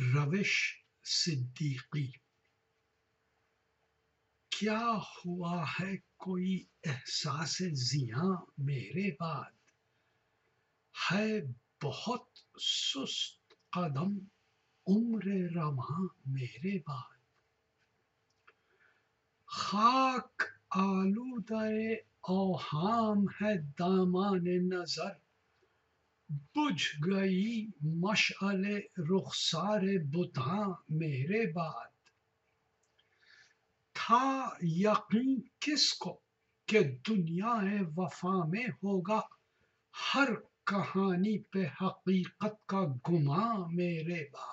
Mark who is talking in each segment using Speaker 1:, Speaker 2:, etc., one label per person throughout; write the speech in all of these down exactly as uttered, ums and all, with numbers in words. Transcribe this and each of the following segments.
Speaker 1: روش صدیقی. کیا ہوا ہے کوئی احساس زیاں میرے بعد، ہے بہت سست قدم عمر رواں میرے بعد. خاک آلودہ اوہام ہے دامان نظر، بجھ گئی مشعل رخسار بتاں میرے بعد. تھا یقین کس کو کہ دنیا وفا میں ہوگا ہر کہانی پہ حقیقت کا گماں میرے بعد.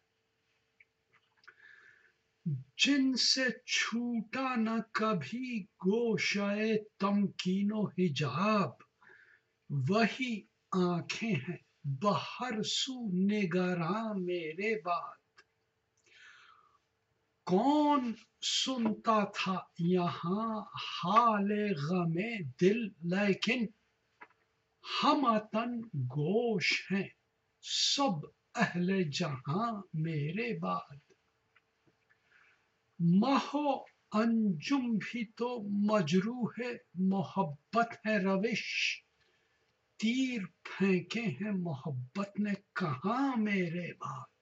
Speaker 1: جن سے چھوٹا نہ کبھی گوشۂ تمکین و حجاب، وہی آنکھیں ہیں بہر سو نگراں میرے بعد. کون سنتا تھا یہاں حال غم دل، لیکن ہمہ گوش ہیں سب اہل جہاں میرے بعد. مہ و انجم بھی تو مجروح محبت ہے روش، تیر پھینکے ہیں محبت نے کہاں میرے بعد.